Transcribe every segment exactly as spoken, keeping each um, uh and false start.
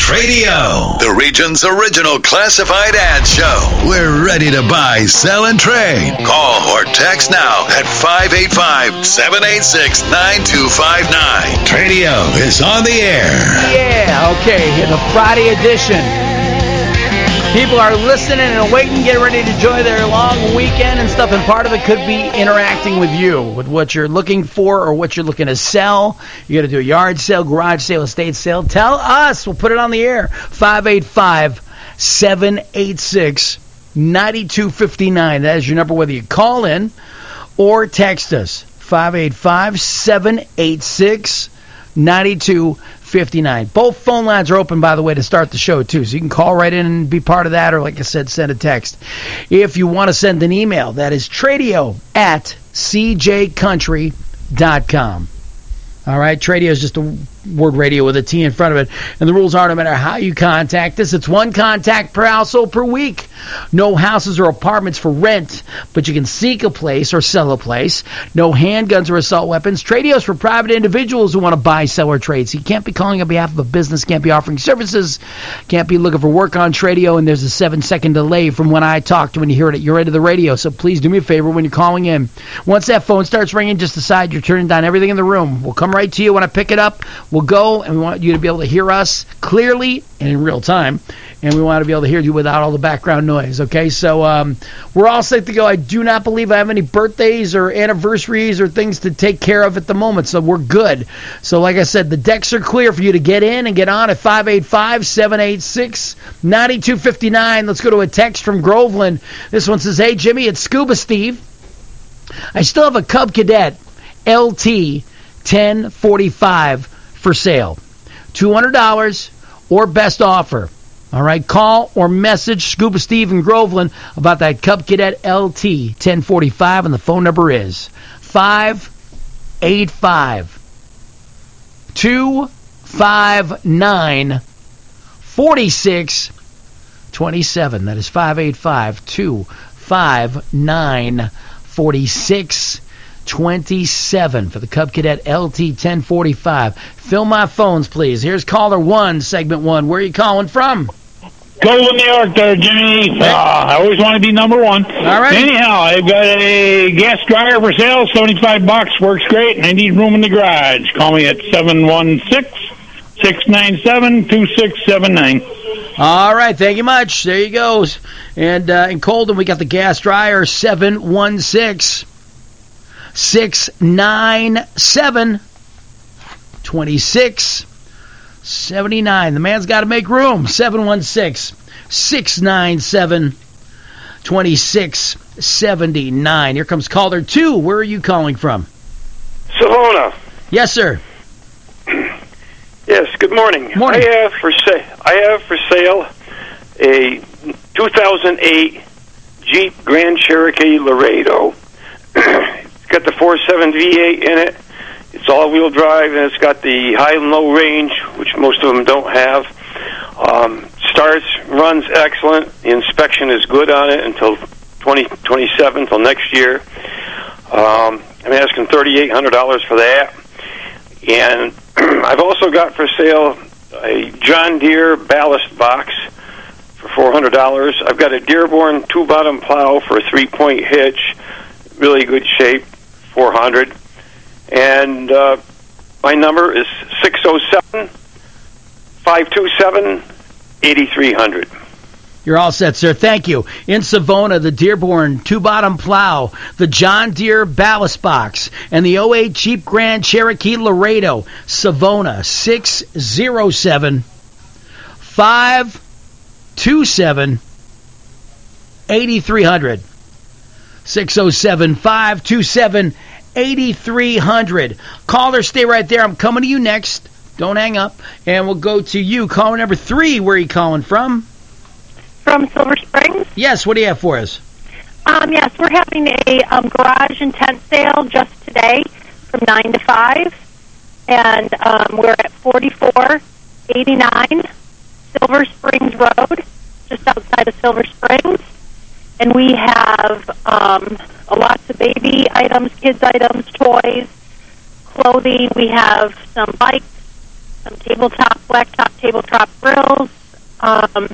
Tradio, the region's original classified ad show. We're ready to buy, sell, and trade. Call or text now at five eight five, seven eight six, nine two five nine. Tradio is on the air. Yeah, okay, here's the Friday edition. People are listening and waiting, getting ready to enjoy their long weekend and stuff, and part of it could be interacting with you, with what you're looking for or what you're looking to sell. You're going to do a yard sale, garage sale, estate sale. Tell us. We'll put it on the air. five eight five, seven eight six, nine two five nine. That is your number, whether you call in or text us. five eight five, seven eight six, nine two fifty-nine. Both phone lines are open, by the way, to start the show, too. So you can call right in and be part of that, or, like I said, send a text. If you want to send an email, that is tradio at c j country dot com. All right, Tradio is just a word radio with a T in front of it. And the rules are, no matter how you contact us, it's one contact per household per week. No houses or apartments for rent, but you can seek a place or sell a place. No handguns or assault weapons. Tradio is for private individuals who want to buy, sell, or trade. So you can't be calling on behalf of a business, can't be offering services, can't be looking for work on Tradio, and there's a seven-second delay from when I talk to when you hear it at your end of the radio. So please do me a favor when you're calling in. Once that phone starts ringing, just decide you're turning down everything in the room. We'll come right to you when I pick it up. We'll go, and we want you to be able to hear us clearly and in real time, and we want to be able to hear you without all the background noise, okay? So um, we're all set to go. I do not believe I have any birthdays or anniversaries or things to take care of at the moment, so we're good. So like I said, the decks are clear for you to get in and get on at five eight five, seven eight six, nine two five nine. Let's go to a text from Groveland. This one says, hey, Jimmy, it's Scuba Steve. I still have a Cub Cadet L T ten forty-five for sale. two hundred dollars or best offer. All right, call or message Scuba Steve in Groveland about that Cub Cadet L T ten forty-five, and the phone number is five eight five, two five nine, four six two seven. That is five eight five, two five nine, four six twenty-seven for the Cub Cadet L T ten forty-five. Fill my phones, please. Here's caller one, segment one. Where are you calling from? Go in New York there, Jimmy. Uh, I always want to be number one. All right. Anyhow, I've got a gas dryer for sale, seventy-five bucks, works great, and I need room in the garage. Call me at seven one six, six nine seven, two six seven nine. All right, thank you much. There you go. And uh, in Colden, we got the gas dryer, seven one six, six nine seven, two six seven nine. The man's got to make room. seven one six, six nine seven, two six seven nine. Here comes caller two. Where are you calling from? Savona. Yes, sir. Yes, good morning. Morning. I have for sale, I have for sale a two thousand eight Jeep Grand Cherokee Laredo. It's got the four point seven V eight in it. It's all-wheel drive, and it's got the high and low range, which most of them don't have. Um, starts, runs excellent. The inspection is good on it until twenty twenty-seven, until next year. Um, I'm asking three thousand eight hundred dollars for that. And I've also got for sale a John Deere ballast box for four hundred dollars. I've got a Dearborn two-bottom plow for a three-point hitch, really good shape, four hundred dollars. And uh, my number is six oh seven, five two seven, eight three zero zero. You're all set, sir. Thank you. In Savona, the Dearborn two-bottom plow, the John Deere ballast box, and the oh eight Jeep Grand Cherokee Laredo. Savona, six oh seven, five two seven, eight three zero zero. six oh seven, five two seven, eight three zero zero. Caller, stay right there. I'm coming to you next. Don't hang up. And we'll go to you. Caller number three. Where are you calling from? From Silver Springs. Yes, what do you have for us? Um, yes, we're having a um, garage and tent sale just today from nine to five. And um, we're at forty-four eighty-nine Silver Springs Road, just outside of Silver Springs. And we have um, lots of baby items, kids items, toys, clothing. We have some bikes, some tabletop, blacktop tabletop grills, um,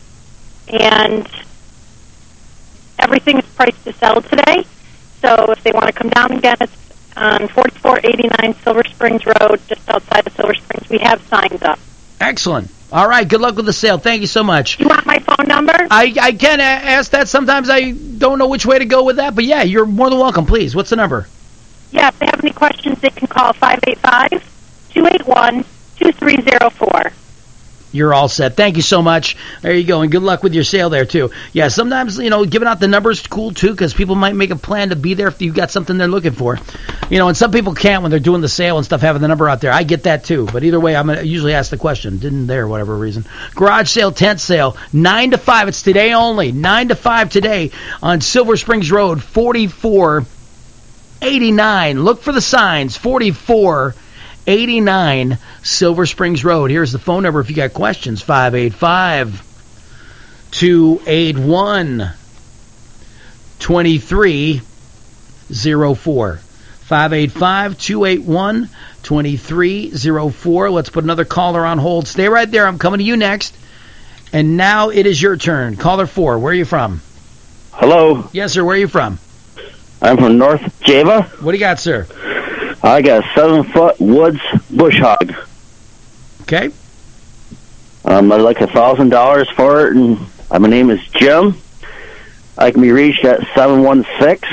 and everything is priced to sell today. So if they want to come down and get us on forty-four eighty-nine Silver Springs Road, just outside of Silver Springs, we have signs up. Excellent. All right, good luck with the sale. Thank you so much. You want my phone number? I, I can a- ask that. Sometimes I don't know which way to go with that, but yeah, you're more than welcome. Please, what's the number? Yeah, if they have any questions, they can call five eight five, two eight one, two three zero four. You're all set. Thank you so much. There you go, and good luck with your sale there, too. Yeah, sometimes, you know, giving out the numbers is cool, too, because people might make a plan to be there if you've got something they're looking for. You know, and some people can't when they're doing the sale and stuff, having the number out there. I get that, too. But either way, I'm going to usually ask the question. Didn't there, whatever reason. Garage sale, tent sale, nine to five. It's today only. nine to five today on Silver Springs Road, forty-four eighty-nine. Look for the signs, forty-four eighty-nine Silver Springs Road. Here's the phone number if you got questions, five eight five, two eight one, two three zero four. five eight five, two eight one, two three zero four. Let's put another caller on hold. Stay right there. I'm coming to you next. And now it is your turn. Caller four, where are you from? Hello. Yes, sir. Where are you from? I'm from North Java. What do you got, sir? I got a seven-foot Woods bush hog. Okay. Um, I'd like a thousand dollars for it, and uh, my name is Jim. I can be reached at seven one six,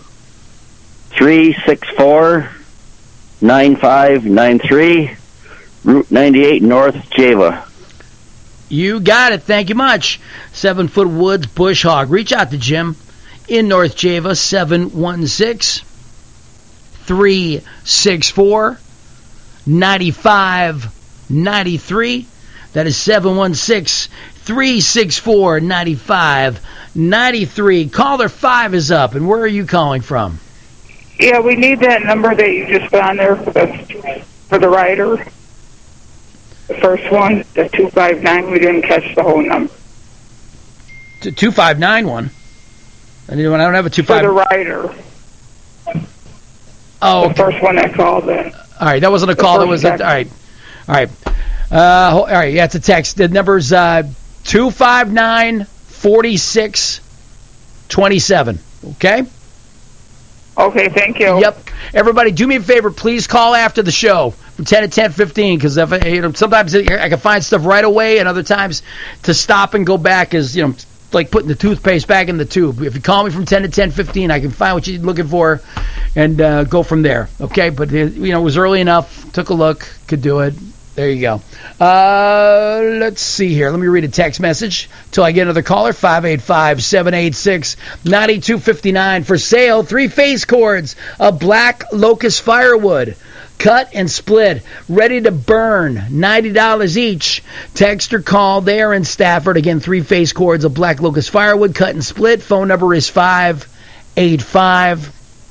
three six four, nine five nine three, Route ninety-eight, North Java. You got it. Thank you much. Seven-foot Woods bush hog. Reach out to Jim in North Java, seven one six, three six four, nine five nine three. That is seven one six, three six four, nine five nine three. Caller five is up, and where are you calling from? Yeah, we need that number that you just put on there for the, for the rider. The first one, the two five nine, we didn't catch the whole number. The two five nine one? I don't have a two five. For the rider. Oh, the first one that called in. All right, that wasn't a call. That was a, all right. All right. Uh, all right, yeah, it's a text. The number's uh, two five nine, four six two seven. Okay? Okay, thank you. Yep. Everybody, do me a favor. Please call after the show from ten to ten fifteen, because if I, you know, sometimes I can find stuff right away, and other times to stop and go back is, you know, like putting the toothpaste back in the tube. If you call me from ten to ten fifteen, I can find what you're looking for and uh, go from there. Okay? But, you know, it was early enough. Took a look. Could do it. There you go. Uh, let's see here. Let me read a text message till I get another caller. five eight five, seven eight six, nine two five nine. For sale, three face cords of black locust firewood. Cut and split, ready to burn, ninety dollars each. Text or call there in Stafford. Again, three face cords of black locust firewood, cut and split. Phone number is five eight five,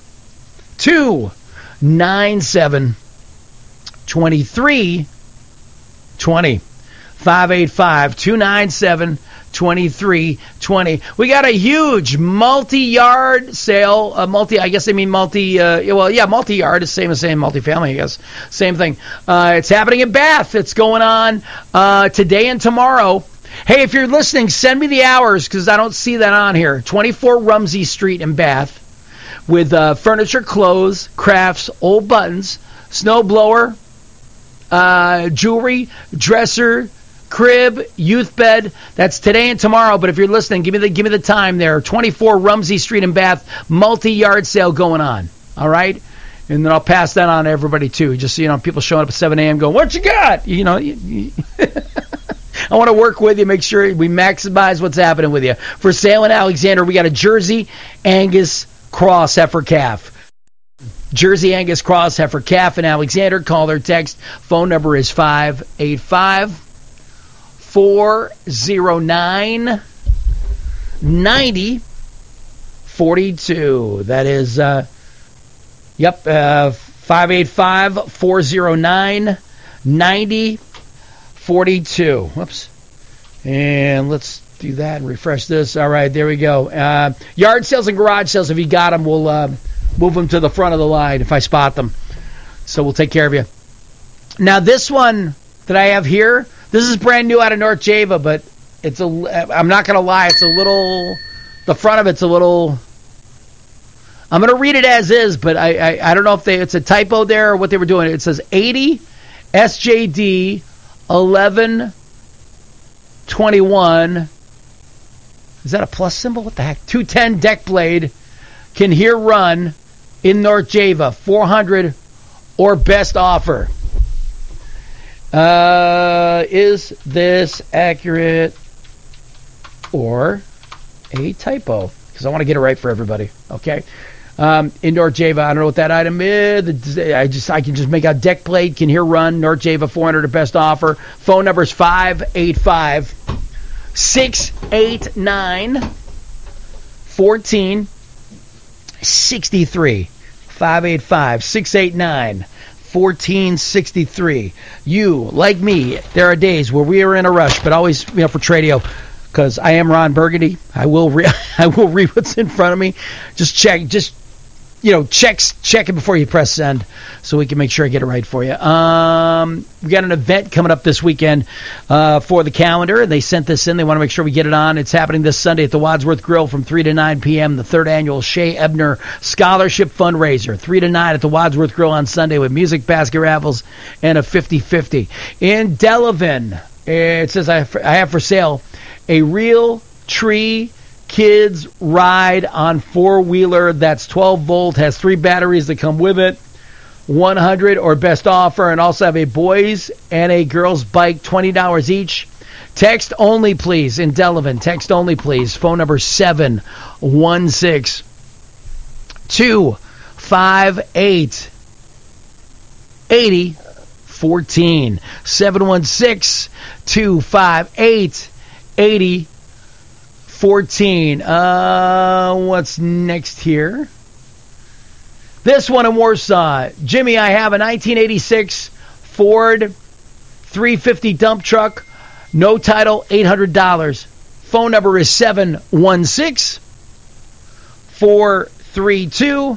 two nine seven, two three twenty. five eight five, two nine seven, two three twenty. We got a huge multi-yard sale. Uh, multi, I guess they mean multi, uh, well, yeah, multi-yard is same as saying multi-family, I guess. Same thing. Uh, it's happening in Bath. It's going on uh, today and tomorrow. Hey, if you're listening, send me the hours, because I don't see that on here. twenty-four Rumsey Street in Bath, with uh, furniture, clothes, crafts, old buttons, snow blower, Uh, jewelry, dresser, crib, youth bed. That's today and tomorrow. But if you're listening, give me the give me the time there. twenty-four Rumsey Street in Bath, multi-yard sale going on. All right, and then I'll pass that on to everybody too. Just so you know, people showing up at seven a.m. going, "What you got?" You know, you, you I want to work with you, make sure we maximize what's happening with you. For sale in Alexander, we got a Jersey Angus Cross heifer calf. Jersey Angus Cross heifer calf in Alexander. Call or text. Phone number is five eight five, four oh nine, nine oh four two. That is, uh, yep, uh, five eight five, four oh nine, nine oh four two. Whoops. And let's do that and refresh this. All right, there we go. Uh, yard sales and garage sales, if you got them, we'll... Uh, move them to the front of the line if I spot them. So we'll take care of you. Now this one, that I have here. This is brand new out of North Java, but it's a. I'm not gonna lie, it's a little. The front of it's a little. I'm gonna read it as is, but I I, I don't know if they it's a typo there or what they were doing. It says eighty S J D eleven twenty-one. Is that a plus symbol? What the heck? two ten deck blade can here run in North Java. four hundred or best offer. Uh, is this accurate or a typo? Because I want to get it right for everybody. Okay. Um, in North Java, I don't know what that item is. I just I can just make out deck blade can here run North Java four hundred or best offer. Phone number is five eight five, six eight nine, one four six three. five eight five, six eight nine, one four six three. You, like me, there are days where we are in a rush, but always, you know, for Tradio, because I am Ron Burgundy. I will re- I will read what's in front of me. Just check, just, you know, check, check it before you press send so we can make sure I get it right for you. Um, we got an event coming up this weekend uh, for the calendar. They sent this in. They want to make sure we get it on. It's happening this Sunday at the Wadsworth Grill from three to nine p.m., the third annual Shea Ebner Scholarship Fundraiser. three to nine at the Wadsworth Grill on Sunday with music, basket raffles, and a fifty-fifty. In Delavan, it says I have, I have for sale a real tree kids ride on four-wheeler that's twelve volt, has three batteries that come with it, one hundred or best offer, and also have a boys and a girls bike, twenty dollars each. Text only, please, in Delavan. Text only, please. Phone number seven one six, two five eight, eight zero one four. seven one six, two five eight, eight zero one four. fourteen. Uh, what's next here? This one in Warsaw. Jimmy, I have a nineteen eighty-six Ford three fifty dump truck. No title, eight hundred dollars. Phone number is seven one six, four three two,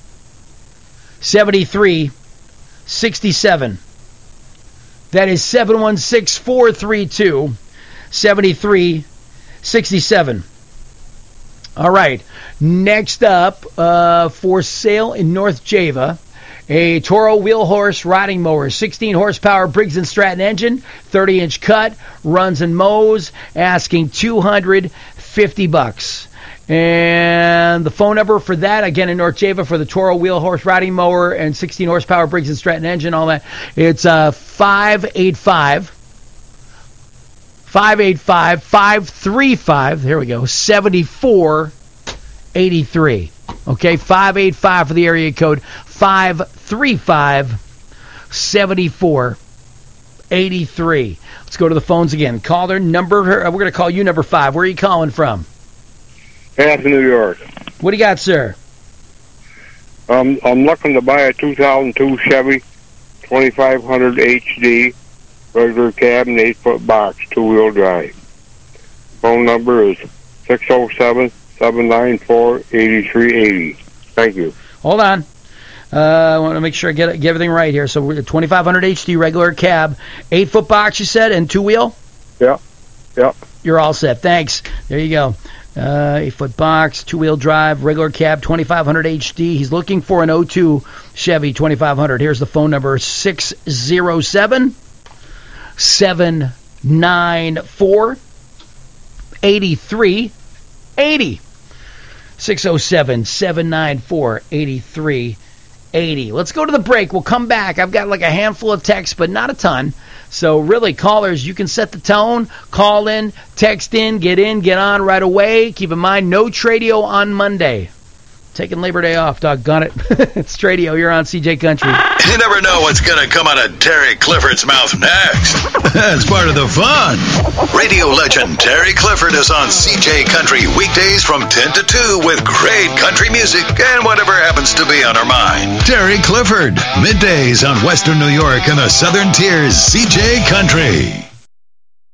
seven three six seven. That is seven one six, four three two, seven three sixty-seven. All right. Next up, uh, for sale in North Java, a Toro wheel horse riding mower, sixteen horsepower Briggs and Stratton engine, thirty inch cut, runs and mows, asking two hundred fifty bucks. And the phone number for that, again in North Java, for the Toro wheel horse riding mower and sixteen horsepower Briggs and Stratton engine, all that, it's uh, five eight five. five eight five, five three five, there we go, seven four eight three. Okay, five eight five for the area code, five three five, seven four eight three. Let's go to the phones again. Caller number, we're going to call you number five. Where are you calling from? Half New York. What do you got, sir? Um, I'm looking to buy a two thousand two Chevy twenty-five hundred H D. Regular cab and eight-foot box, two-wheel drive. Phone number is six oh seven, seven nine four, eight three eight zero. Thank you. Hold on. Uh, I want to make sure I get, get everything right here. So we're at twenty-five hundred H D, regular cab, eight-foot box, you said, and two-wheel? Yeah. Yeah. You're all set. Thanks. There you go. Uh, eight-foot box, two-wheel drive, regular cab, twenty-five hundred H D. He's looking for an oh two Chevy twenty-five hundred. Here's the phone number, six oh seven, seven nine four, eight three eight zero. six oh seven, seven nine four, eight three eight zero. Let's go to the break. We'll come back. I've got like a handful of texts, but not a ton. So really, callers, you can set the tone. Call in, text in, get in, get on right away. Keep in mind, no Tradio on Monday. Taking Labor Day off, doggone it. It's Tradio. You're on C J Country. You never know what's going to come out of Terry Clifford's mouth next. That's part of the fun. Radio legend Terry Clifford is on C J Country weekdays from ten to two with great country music and whatever happens to be on our mind. Terry Clifford, middays on Western New York and the Southern Tiers, C J Country.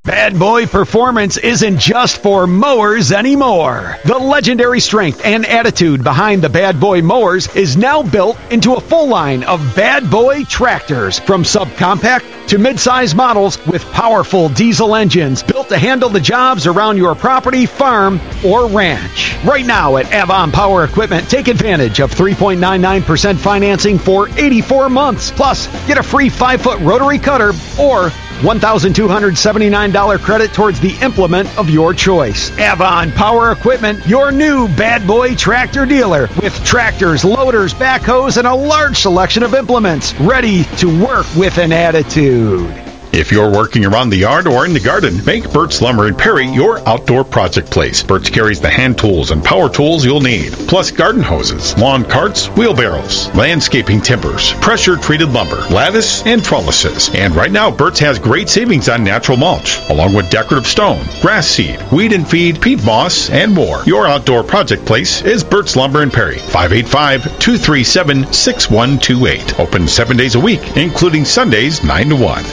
Bad Boy Performance isn't just for mowers anymore. The legendary strength and attitude behind the Bad Boy mowers is now built into a full line of Bad Boy tractors, from subcompact to mid-size models with powerful diesel engines built to handle the jobs around your property, farm, or ranch. Right now at Avon Power Equipment, take advantage of three point nine nine percent financing for eighty-four months. Plus, get a free five-foot rotary cutter or one thousand two hundred seventy-nine dollars credit towards the implement of your choice. Avon Power Equipment, your new Bad Boy tractor dealer, with tractors, loaders, backhoes, and a large selection of implements, ready to work with an attitude. If you're working around the yard or in the garden, make Burt's Lumber in Perry your outdoor project place. Burt's carries the hand tools and power tools you'll need, plus garden hoses, lawn carts, wheelbarrows, landscaping timbers, pressure-treated lumber, lattice, and trellises. And right now, Burt's has great savings on natural mulch, along with decorative stone, grass seed, weed and feed, peat moss, and more. Your outdoor project place is Burt's Lumber in Perry, five eight five, two three seven, six one two eight. Open seven days a week, including Sundays, nine to one.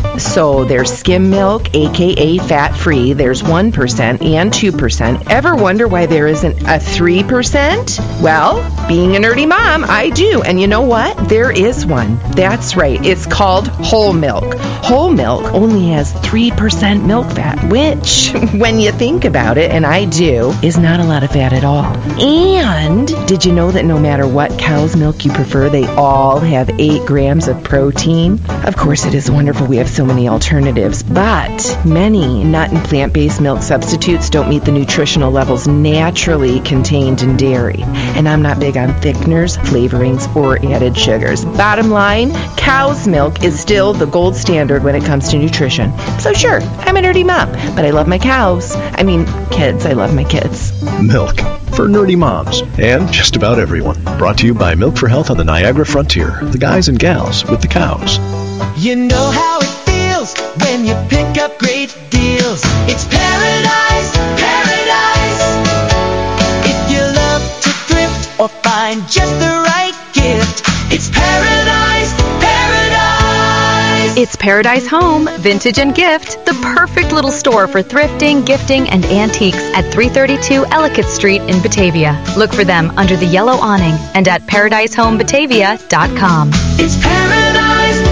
So there's skim milk, a k a fat-free. There's one percent and two percent. Ever wonder why there isn't a three percent? Well, being a nerdy mom, I do. And you know what? There is one. That's right. It's called whole milk. Whole milk only has three percent milk fat, which, when you think about it, and I do, is not a lot of fat at all. And did you know that no matter what cow's milk you prefer, they all have eight grams of protein? Of course, it is wonderful we have so many alternatives, but many nut and plant-based milk substitutes don't meet the nutritional levels naturally contained in dairy. And I'm not big on thickeners, flavorings, or added sugars. Bottom line, cow's milk is still the gold standard when it comes to nutrition. So sure, I'm a nerdy mom, but I love my cows. I mean, kids. I love my kids. Milk for nerdy moms and just about everyone. Brought to you by Milk for Health on the Niagara Frontier. The guys and gals with the cows. You know how it feels when you pick up great deals. It's paradise, paradise. If you love to thrift or find just the right gift, it's paradise, paradise. It's Paradise Home, Vintage and Gift, the perfect little store for thrifting, gifting, and antiques at three thirty-two Ellicott Street in Batavia. Look for them under the yellow awning and at paradise home batavia dot com. It's paradise,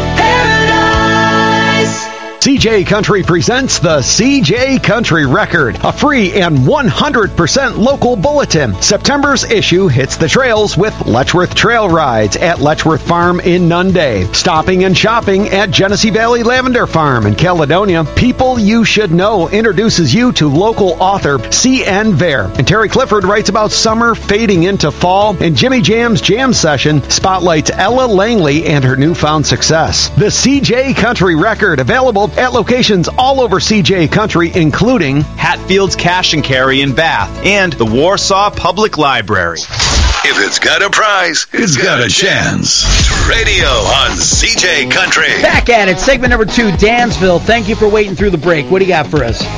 paradise. C J Country presents the C J Country Record, a free and one hundred percent local bulletin. September's issue hits the trails with Letchworth Trail Rides at Letchworth Farm in Nunde, stopping and shopping at Genesee Valley Lavender Farm in Caledonia. People You Should Know introduces you to local author C N Vare. And Terry Clifford writes about summer fading into fall, and Jimmy Jam's Jam Session spotlights Ella Langley and her newfound success. The C J Country Record, available at locations all over C J Country, including Hatfield's Cash and Carry in Bath and the Warsaw Public Library. If it's got a prize, it's got a chance. Radio on C J Country. Back at it, segment number two, Dansville. Thank you for waiting through the break. What do you got for us?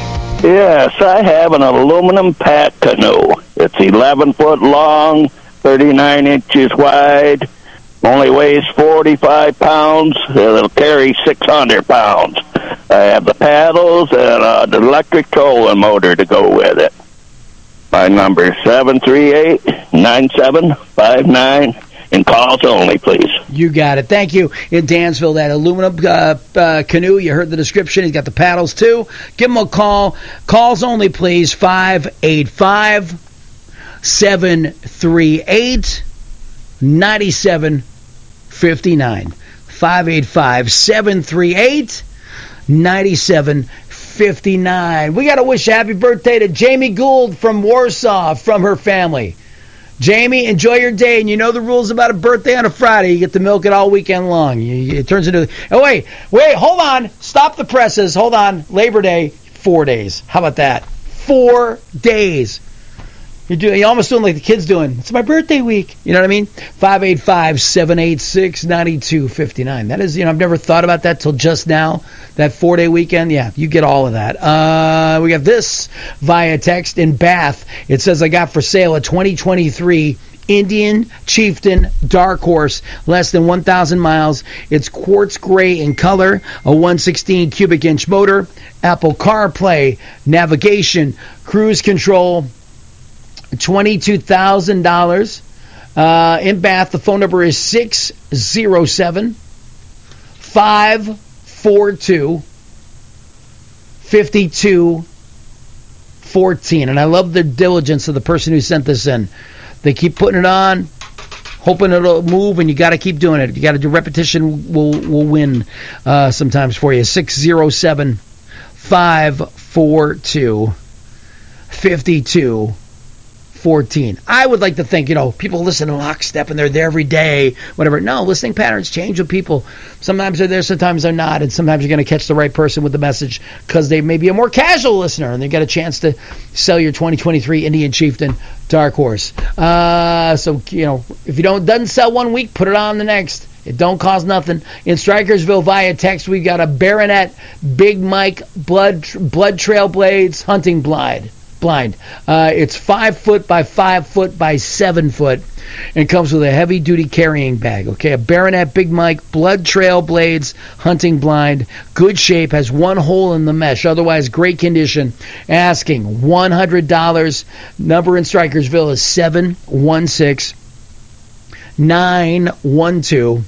Yes, I have an aluminum pack canoe. It's eleven foot long, thirty-nine inches wide. Only weighs forty-five pounds. It'll carry six hundred pounds. I have the paddles and uh, the electric trolling motor to go with it. My number is seven three eight, nine seven five nine, and calls only, please. You got it. Thank you. In Dansville, that aluminum uh, uh, canoe, you heard the description. He's got the paddles, too. Give him a call. Calls only, please, five eight five, seven three eight, nine seven five nine. five eight five, seven three eight, nine seven five nine. We got to wish a happy birthday to Jamie Gould from Warsaw, from her family. Jamie, enjoy your day, and you know the rules about a birthday on a Friday. You get to milk it all weekend long. You, it turns into... Oh, wait, wait, hold on. Stop the presses. Hold on. Labor Day, four days. How about that? Four days. You're, doing, you're almost doing like the kids doing. It's my birthday week. You know what I mean? five eight five, seven eight six, nine two five nine. That is, you know, I've never thought about that till just now. That four-day weekend, yeah, you get all of that. Uh, we got this via text in Bath. It says, I got for sale a twenty twenty-three Indian Chieftain Dark Horse, less than one thousand miles. It's quartz gray in color, a one sixteen cubic inch motor, Apple CarPlay, navigation, cruise control, twenty-two thousand dollars. Uh, in Bath, the phone number is six oh seven, five four two, five two one four. And I love the diligence of the person who sent this in. They keep putting it on, hoping it'll move, and you got to keep doing it. You got to do repetition. Will will win uh, sometimes for you. six oh seven, five four two, five two fourteen. I would like to think, you know, people listen to Lockstep and they're there every day, whatever. No, listening patterns change with people. Sometimes they're there, sometimes they're not, and sometimes you're going to catch the right person with the message because they may be a more casual listener and they got a chance to sell your twenty twenty-three Indian Chieftain Dark Horse. Uh, so, you know, if you don't doesn't sell one week, put it on the next. It don't cost nothing. In Strikersville via text, we got a Baronet Big Mike Blood Blood Trail Blades hunting blind. Blind. Uh, it's five foot by five foot by seven foot, and comes with a heavy duty carrying bag. Okay, a Baronet Big Mike Blood Trail Blades hunting blind, good shape, has one hole in the mesh, otherwise great condition. Asking one hundred dollars. Number in Strikersville is seven one six, nine one two,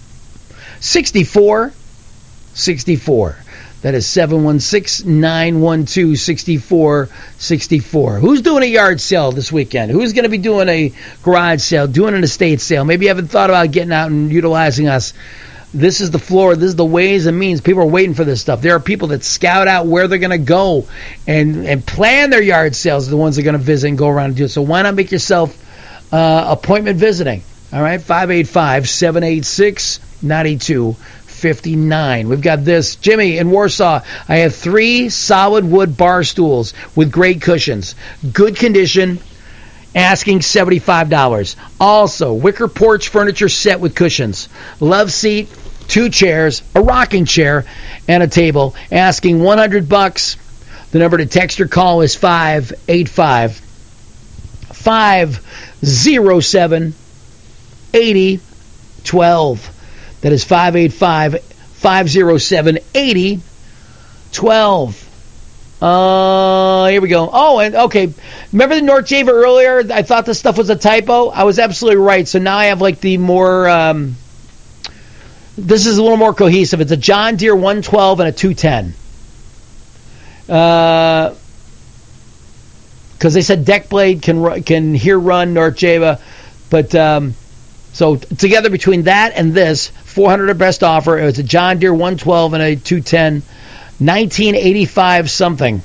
six four six four. That is seven one six, nine one two, six four six four. Who's doing a yard sale this weekend? Who's going to be doing a garage sale, doing an estate sale? Maybe you haven't thought about getting out and utilizing us. This is the floor. This is the ways and means. People are waiting for this stuff. There are people that scout out where they're going to go and, and plan their yard sales. The ones that are going to visit and go around and do it. So why not make yourself uh, appointment visiting? All right, five eight five, seven eight six, nine two fifty-nine. We've got this. Jimmy in Warsaw. I have three solid wood bar stools with great cushions. Good condition. Asking seventy-five dollars. Also, wicker porch furniture set with cushions. Love seat, two chairs, a rocking chair, and a table. Asking one hundred bucks. The number to text or call is five eight five, five oh seven, eight oh one two. That is five eight five, five oh seven, eight oh one two. Uh, here we go. Oh, and okay. Remember the North Java earlier? I thought this stuff was a typo. I was absolutely right. So now I have like the more, um, this is a little more cohesive. It's a John Deere one twelve and a two ten. Uh, because they said deck blade can can here run North Java, but um, so together between that and this, four hundred dollars best offer. It was a John Deere one twelve and a two ten, nineteen eighty-five something.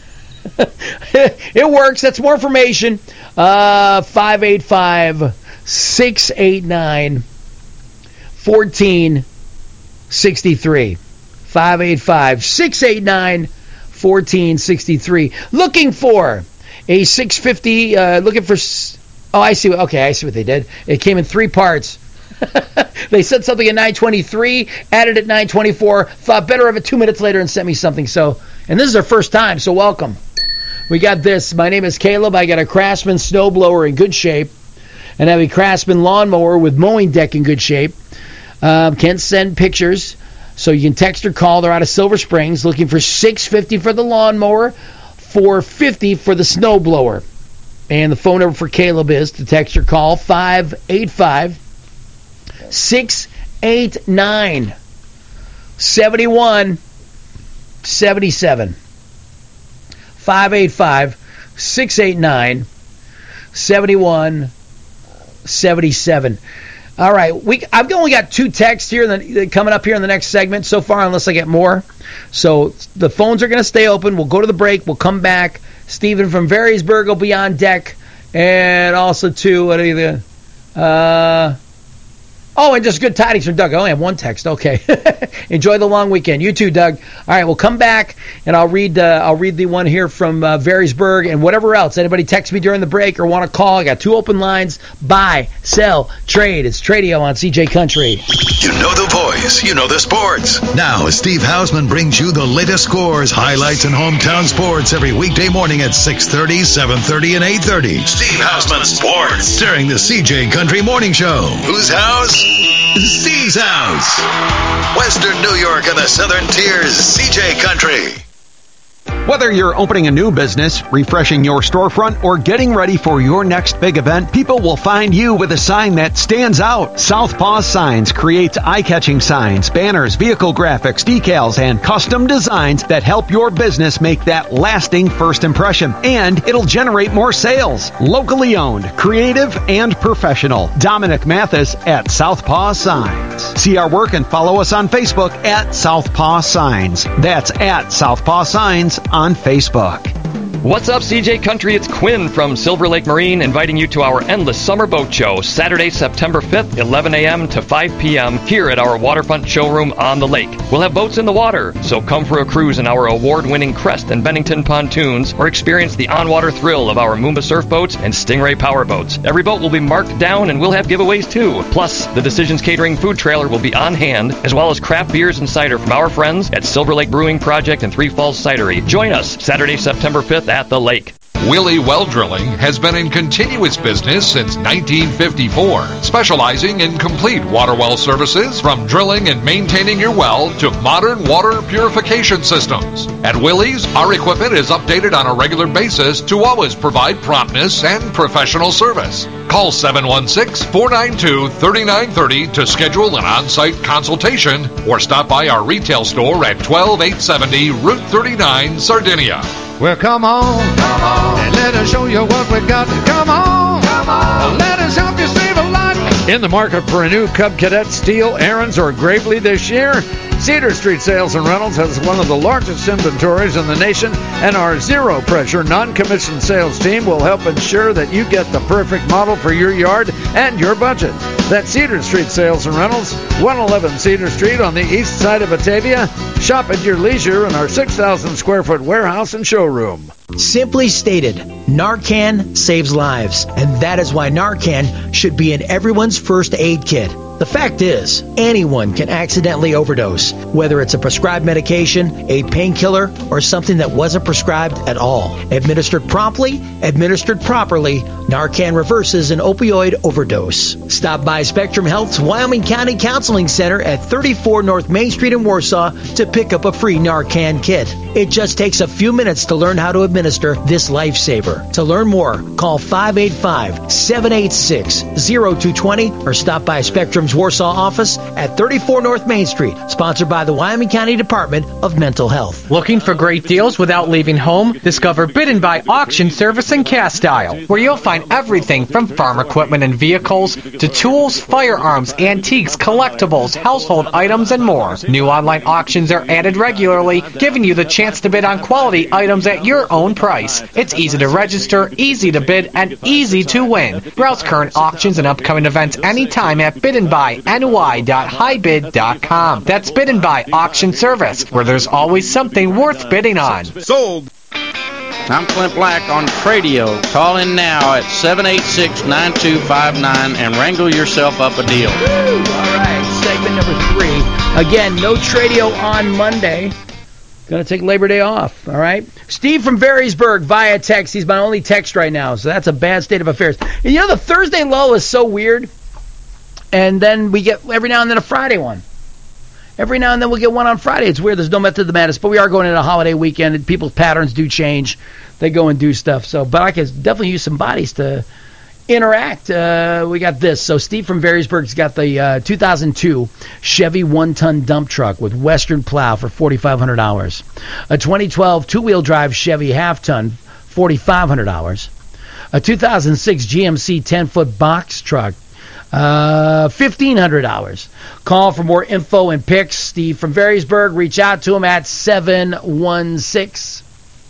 It works. That's more information. Uh, five eight five, six eight nine, one four six three. five eight five, six eight nine, one four six three. Looking for a six fifty, uh, looking for, oh, I see. Okay, I see what they did. It came in three parts. They said something at nine twenty-three, added at nine twenty-four, thought better of it two minutes later and sent me something. So, and this is our first time, so welcome. We got this. My name is Caleb. I got a Craftsman snowblower in good shape, and I have a Craftsman lawnmower with mowing deck in good shape. Um, can send pictures, so you can text or call. They're out of Silver Springs, looking for six fifty for the lawnmower, four fifty for the snowblower. And the phone number for Caleb is to text or call five eight five, six eight nine, seven one seven seven. five eight five, six eight nine, seven one seven seven. All right, we I've only got two texts here that coming up here in the next segment so far, unless I get more. So the phones are going to stay open. We'll go to the break. We'll come back. Stephen from Varysburg will be on deck, and also too what are you? Uh, Oh, and just good tidings from Doug. I only have one text. Okay. Enjoy the long weekend. You too, Doug. All right, we'll come back, and I'll read uh, I'll read the one here from uh, Varysburg and whatever else. Anybody text me during the break or want to call, I got two open lines. Buy, sell, trade. It's Tradio on C J Country. You know the voice. You know the sports. Now, Steve Hausman brings you the latest scores, highlights, and hometown sports every weekday morning at six thirty, seven thirty, and eight thirty. Steve Hausman Sports during the C J Country Morning Show. Whose house? Steve's house. Western New York and the Southern Tiers, C J Country. Whether you're opening a new business, refreshing your storefront, or getting ready for your next big event, people will find you with a sign that stands out. Southpaw Signs creates eye-catching signs, banners, vehicle graphics, decals, and custom designs that help your business make that lasting first impression. And it'll generate more sales. Locally owned, creative, and professional. Dominic Mathis at Southpaw Signs. See our work and follow us on Facebook at Southpaw Signs. That's at Southpaw Signs on Facebook. What's up, C J Country? It's Quinn from Silver Lake Marine inviting you to our Endless Summer Boat Show, Saturday, September fifth, eleven a.m. to five p.m. here at our waterfront showroom on the lake. We'll have boats in the water, so come for a cruise in our award-winning Crest and Bennington pontoons or experience the on-water thrill of our Moomba surf boats and Stingray power boats. Every boat will be marked down and we'll have giveaways too. Plus, the Decisions Catering food trailer will be on hand, as well as craft beers and cider from our friends at Silver Lake Brewing Project and Three Falls Cidery. Join us Saturday, September fifth at the lake. Willie Well Drilling has been in continuous business since nineteen fifty-four, specializing in complete water well services from drilling and maintaining your well to modern water purification systems. At Willie's, our equipment is updated on a regular basis to always provide promptness and professional service. Call seven one six, four nine two, three nine three zero to schedule an on-site consultation or stop by our retail store at twelve eight seventy Route thirty-nine, Sardinia. Well, come on, come on, and let us show you what we got. Come on, come on, let us help you save a life. In the market for a new Cub Cadet, Steel, Aaron's, or Gravely this year, Cedar Street Sales and Rentals has one of the largest inventories in the nation, and our zero-pressure, non-commissioned sales team will help ensure that you get the perfect model for your yard and your budget. That's Cedar Street Sales and Rentals, one eleven Cedar Street on the east side of Batavia. Shop at your leisure in our six thousand square foot warehouse and showroom. Simply stated, Narcan saves lives, and that is why Narcan should be in everyone's first aid kit. The fact is, anyone can accidentally overdose, whether it's a prescribed medication, a painkiller, or something that wasn't prescribed at all. Administered promptly, administered properly, Narcan reverses an opioid overdose. Stop by Spectrum Health's Wyoming County Counseling Center at thirty-four North Main Street in Warsaw to pick up a free Narcan kit. It just takes a few minutes to learn how to administer this lifesaver. To learn more, call five eight five, seven eight six, zero two two zero or stop by Spectrum's Warsaw office at thirty-four North Main Street, sponsored by the Wyoming County Department of Mental Health. Looking for great deals without leaving home? Discover Bid and Buy Auction Service in Castile, where you'll find everything from farm equipment and vehicles to tools, firearms, antiques, collectibles, household items, and more. New online auctions are added regularly, giving you the chance to bid on quality items at your own price. It's easy to register, easy to bid, and easy to win. Browse current auctions and upcoming events anytime at Bid and Buy N Y dot high bid dot com. That's Bid and Buy Auction Service, where there's always something worth bidding on. Sold. I'm Clint Black on Tradio. Call in now at seven eight six, nine two five nine and wrangle yourself up a deal. Woo! All right, segment number three. Again, no Tradio on Monday. Going to take Labor Day off, all right? Steve from Varysburg via text. He's my only text right now, so that's a bad state of affairs. And you know, the Thursday lull is so weird. And then we get every now and then a Friday one. Every now and then we'll get one on Friday. It's weird. There's no method to the madness. But we are going into a holiday weekend, and people's patterns do change. They go and do stuff. So, but I can definitely use some bodies to interact. Uh, we got this. So Steve from Varysburg's got the uh, two thousand two Chevy one-ton dump truck with Western plow for four thousand five hundred dollars. A twenty twelve two-wheel drive Chevy half-ton, four thousand five hundred dollars. A two thousand six G M C ten-foot box truck, Uh, fifteen hundred dollars. Call for more info and pics. Steve from Varysburg. Reach out to him at seven one six,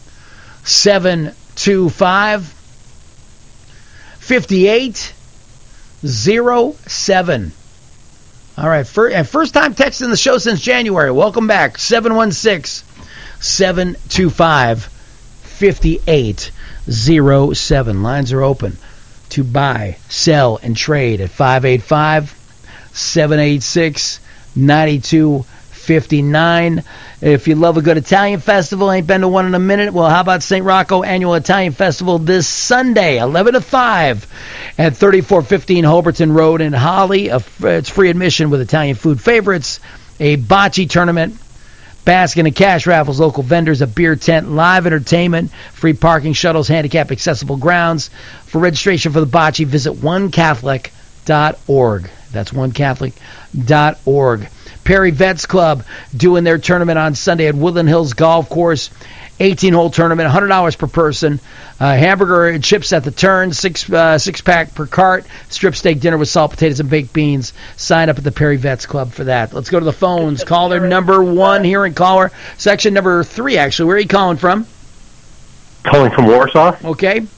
seven two five, five eight zero seven. All right, first, and first time texting the show since January. Welcome back. seven one six, seven two five, five eight zero seven. Lines are open to buy, sell, and trade at five eight five, seven eight six, nine two five nine. If you love a good Italian festival, ain't been to one in a minute, well, how about Saint Rocco Annual Italian Festival this Sunday, eleven to five, at thirty-four fifteen Holberton Road in Holly. It's free admission with Italian food favorites, a bocce tournament, basket and cash raffles, local vendors, a beer tent, live entertainment, free parking, shuttles, handicap accessible grounds. For registration for the bocce, visit one catholic dot org. That's one catholic dot org. Perry Vets Club doing their tournament on Sunday at Woodland Hills Golf Course. eighteen-hole tournament, one hundred dollars per person. Uh, hamburger and chips at the turn, six uh, six pack per cart. Strip steak dinner with salt, potatoes, and baked beans. Sign up at the Perry Vets Club for that. Let's go to the phones. Caller number one here in caller section number three. Actually, where are you calling from? Calling from Warsaw. Okay.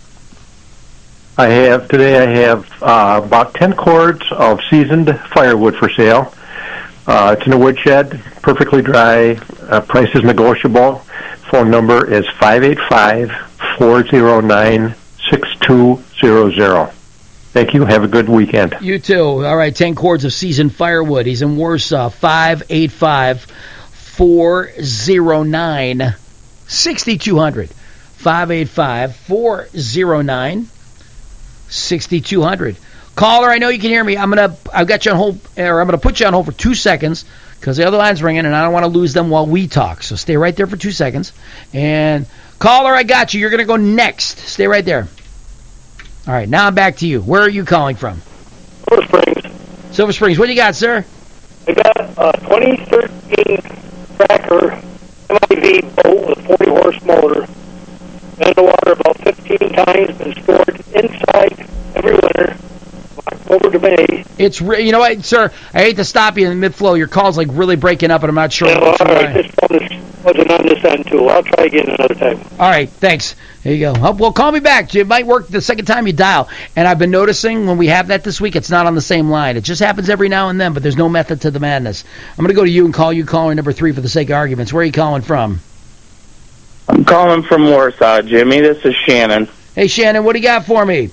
I have today. I have uh, about ten cords of seasoned firewood for sale. Uh, it's in a woodshed, perfectly dry. Uh, price is negotiable. Phone number is five eight five, four zero nine, six two zero zero. Thank you. Have a good weekend. You too. All right, ten cords of seasoned firewood. He's in Warsaw. five eight five, four zero nine, six two zero zero. five eight five, four zero nine, six two zero zero. Caller, I know you can hear me. I'm gonna, I've got you on hold, or I'm gonna put you on hold for two seconds because the other line's ringing, and I don't want to lose them while we talk. So stay right there for two seconds. And caller, I got you. You're gonna go next. Stay right there. All right, now I'm back to you. Where are you calling from? Silver Springs. Silver Springs. What do you got, sir? I got a twenty thirteen Tracker M I V boat with forty horse motor. Been in the water about fifteen times. Been stored inside every winter. Over to May. It's re- you know what, sir? I hate to stop you in mid-flow. Your call's like really breaking up, and I'm not sure. Yeah, well, what's all going right. on. This phone wasn't on this end too. I'll try again another time. All right, thanks. There you go. Oh, well, call me back. It might work the second time you dial. And I've been noticing when we have that this week, it's not on the same line. It just happens every now and then, but there's no method to the madness. I'm going to go to you and call you caller number three for the sake of arguments. Where are you calling from? I'm calling from Warsaw, Jimmy. This is Shannon. Hey, Shannon, what do you got for me?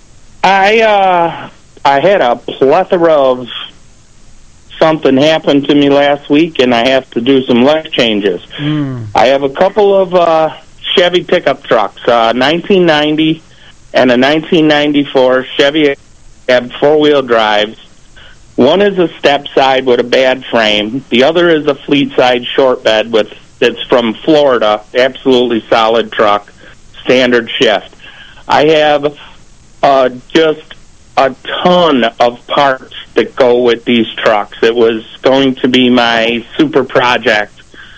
I, uh... I had a plethora of something happen to me last week, and I have to do some life changes. Mm. I have a couple of uh, Chevy pickup trucks, uh, nineteen ninety and a nineteen ninety-four Chevy cab four-wheel drives. One is a step side with a bad frame. The other is a fleet side short bed with that's from Florida, absolutely solid truck, standard shift. I have uh, just a ton of parts that go with these trucks. It was going to be my super project,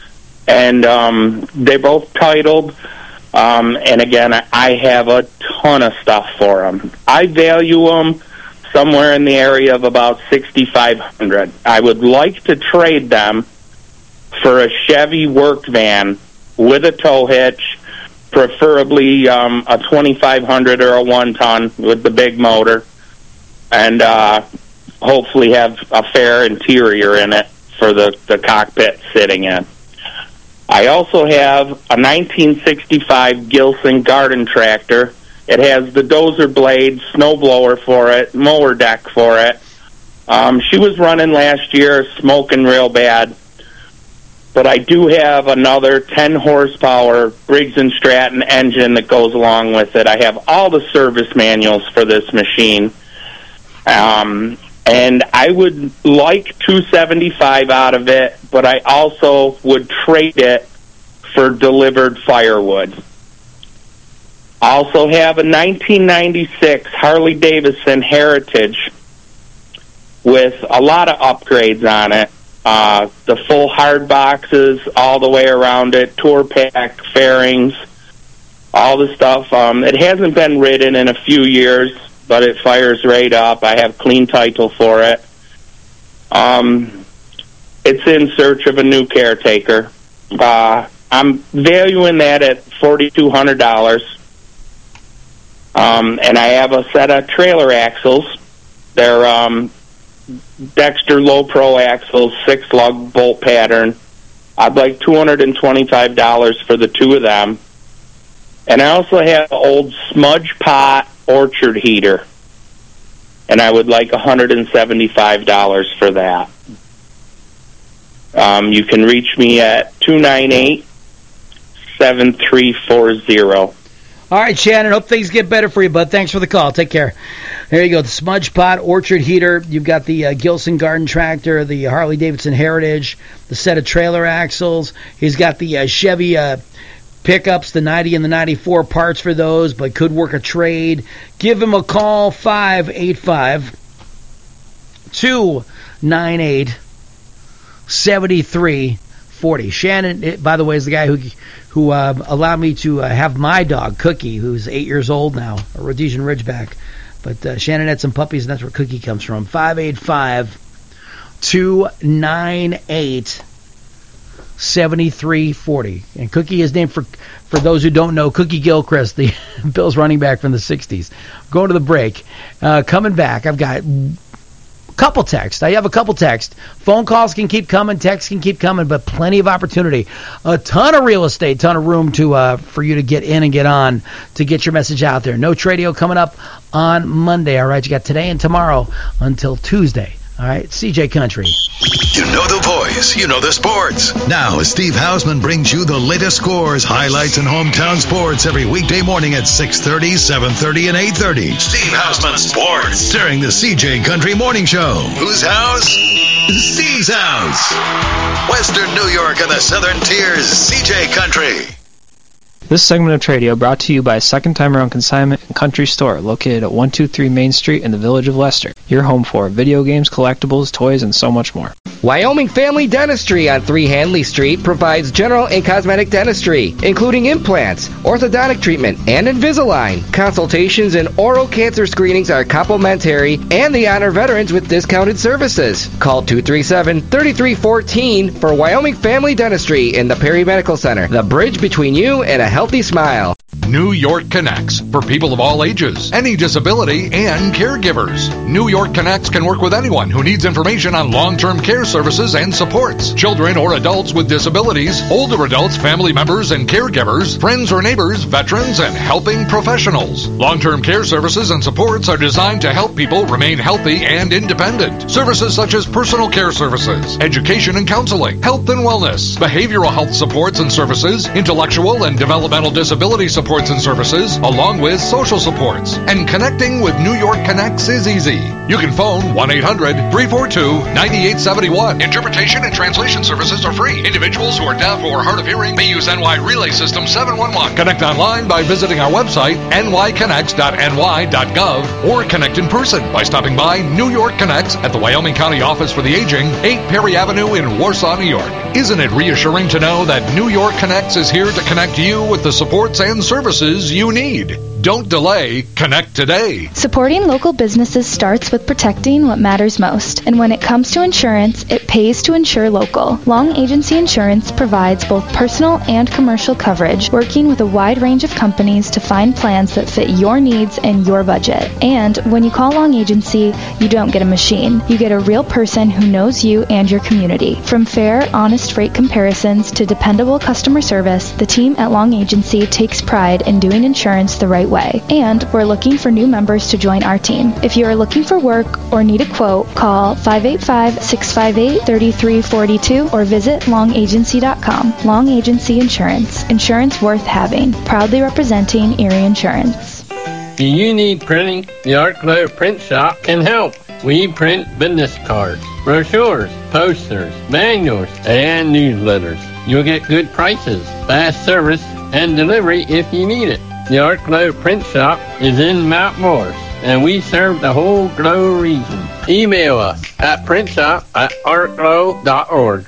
and um, they're both titled, um, and again, I have a ton of stuff for them. I value them somewhere in the area of about sixty-five hundred dollars. I would like to trade them for a Chevy work van with a tow hitch, preferably um, a twenty-five hundred or a one-ton with the big motor, and uh, hopefully have a fair interior in it for the, the cockpit sitting in. I also have a nineteen sixty-five Gilson garden tractor. It has the dozer blade, snow blower for it, mower deck for it. Um, she was running last year, smoking real bad. But I do have another ten horsepower Briggs and Stratton engine that goes along with it. I have all the service manuals for this machine. Um, and I would like two seventy-five out of it, but I also would trade it for delivered firewood. I also have a nineteen ninety-six Harley Davidson Heritage with a lot of upgrades on it. Uh, the full hard boxes all the way around it, tour pack, fairings, all the stuff. Um, it hasn't been ridden in a few years, but it fires right up. I have clean title for it. Um, it's in search of a new caretaker. Uh, I'm valuing that at forty-two hundred dollars. Um, and I have a set of trailer axles. They're um, Dexter Low Pro axles, six lug bolt pattern. I'd like two hundred twenty-five dollars for the two of them. And I also have an old smudge pot orchard heater, and I would like one hundred seventy-five dollars for that. Um, you can reach me at two nine eight, seven three four zero. All right, Shannon, hope things get better for you, bud. Thanks for the call. Take care. There you go, the Smudge Pot Orchard Heater. You've got the uh, Gilson Garden Tractor, the Harley-Davidson Heritage, the set of trailer axles. He's got the uh, Chevy uh, pickups, the ninety and the ninety-four, parts for those, but could work a trade. Give him a call, five eight five, two nine eight, seven three four zero. Shannon, it, by the way, is the guy who who uh, allowed me to uh, have my dog, Cookie, who's eight years old now, a Rhodesian Ridgeback. But uh, Shannon had some puppies, and that's where Cookie comes from. five eight five, two nine eight, seven three four zero. And Cookie is named for, for those who don't know, Cookie Gilchrist, the Bills running back from the sixties. Going to the break. Uh, coming back, I've got couple texts. I have a couple texts. Phone calls can keep coming, texts can keep coming, but plenty of opportunity. A ton of real estate, ton of room to uh, for you to get in and get on to get your message out there. No Tradio coming up on Monday. All right, you got today and tomorrow until Tuesday. All right, C J Country. You know the voice, you know the sports. Now, Steve Hausman brings you the latest scores, highlights, and hometown sports every weekday morning at six thirty, seven thirty, and eight thirty. Steve Hausman Sports during the C J Country Morning Show. Whose house? Steve's house. Western New York and the Southern Tiers, C J Country. This segment of Tradio brought to you by Second Time Around Consignment and Country Store, located at one two three Main Street in the Village of Leicester. Your home for video games, collectibles, toys, and so much more. Wyoming Family Dentistry on three Hanley Street provides general and cosmetic dentistry, including implants, orthodontic treatment, and Invisalign. Consultations and oral cancer screenings are complimentary, and they honor veterans with discounted services. Call two three seven, three three one four for Wyoming Family Dentistry in the Perry Medical Center, the bridge between you and a healthy smile. New York Connects, for people of all ages, any disability, and caregivers. New York Connects can work with anyone who needs information on long-term care services and supports. Children or adults with disabilities, older adults, family members, and caregivers, friends or neighbors, veterans, and helping professionals. Long-term care services and supports are designed to help people remain healthy and independent. Services such as personal care services, education and counseling, health and wellness, behavioral health supports and services, intellectual and developmental disability supports and services, along with social supports. And connecting with New York Connects is easy. You can phone one eight hundred, three four two, nine eight seven one. Interpretation and translation services are free. Individuals who are deaf or hard of hearing may use N Y Relay System seven one one. Connect online by visiting our website, n y connects dot n y dot gov, or connect in person by stopping by New York Connects at the Wyoming County Office for the Aging, eight Perry Avenue in Warsaw, New York. Isn't it reassuring to know that New York Connects is here to connect you with the supports and services you need? Don't delay. Connect today. Supporting local businesses starts with protecting what matters most. And when it comes to insurance, it pays to insure local. Long Agency Insurance provides both personal and commercial coverage, working with a wide range of companies to find plans that fit your needs and your budget. And when you call Long Agency, you don't get a machine. You get a real person who knows you and your community. From fair, honest rate comparisons to dependable customer service, the team at Long Agency takes pride in doing insurance the right way. And we're looking for new members to join our team. If you are looking for work or need a quote, call five eight five, six five eight, three three four two or visit long agency dot com. Long Agency Insurance. Insurance worth having. Proudly representing Erie Insurance. Do you need printing? The Art Glow Print Shop can help. We print business cards, brochures, posters, manuals, and newsletters. You'll get good prices, fast service, and delivery if you need it. The Art Glow Print Shop is in Mount Morris, and we serve the whole Glow region. Email us at printshop at art glow dot org.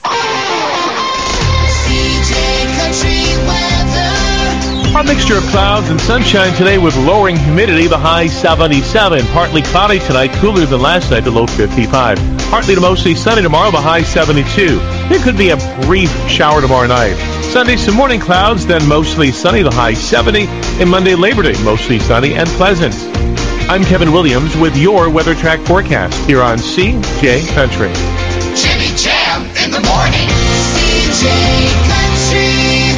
A mixture of clouds and sunshine today with lowering humidity, the high seventy-seven. Partly cloudy tonight, cooler than last night, the low fifty-five. Partly to mostly sunny tomorrow, the high seventy-two. There could be a brief shower tomorrow night. Sunday, some morning clouds, then mostly sunny, the high seventy. And Monday, Labor Day, mostly sunny and pleasant. I'm Kevin Williams with your Weather Track forecast here on C J Country. Jimmy Jam in the morning. C J Country.